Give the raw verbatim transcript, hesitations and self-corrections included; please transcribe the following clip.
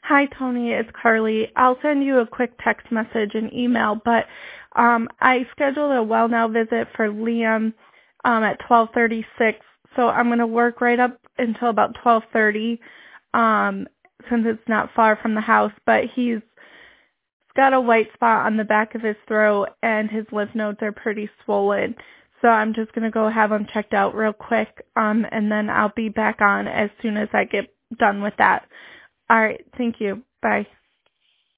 Hi, Tony. It's Carly. I'll send you a quick text message and email, but um, I scheduled a Well Now visit for Liam um, at twelve thirty-six, so I'm going to work right up until about twelve thirty um, since it's not far from the house, but he's got a white spot on the back of his throat, and his lymph nodes are pretty swollen. So I'm just going to go have him checked out real quick, um, and then I'll be back on as soon as I get done with that. All right. Thank you. Bye.